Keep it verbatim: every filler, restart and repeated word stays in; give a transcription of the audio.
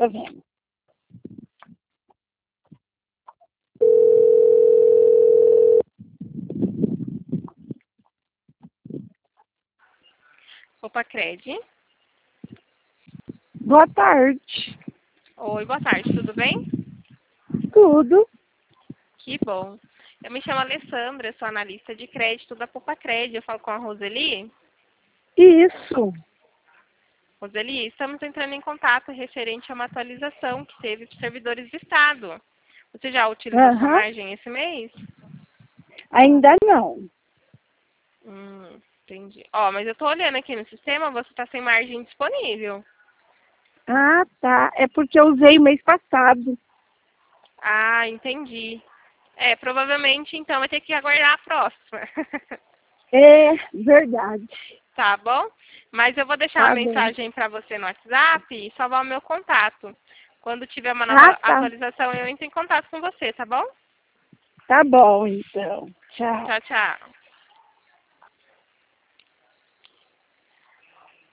tá vendo? Copacred. Boa tarde. Oi, boa tarde, tudo bem? Tudo. Que bom. Eu me chamo Alessandra, sou analista de crédito da Copacred. Eu falo com a Roseli. Isso. Roseli, estamos entrando em contato referente a uma atualização que teve para os servidores do Estado. Você já utilizou sua Aham. margem esse mês? Ainda não. Hum, entendi. Ó, mas eu tô olhando aqui no sistema, você está sem margem disponível. Ah, tá. É porque eu usei mês passado. Ah, entendi. É, provavelmente então vai ter que aguardar a próxima. É verdade. Tá bom? Mas eu vou deixar uma Tá bem. mensagem para você no WhatsApp e salvar o meu contato. Quando tiver uma Ah, nova tá. atualização, eu entro em contato com você, tá bom? Tá bom, então. Tchau. Tchau, tchau.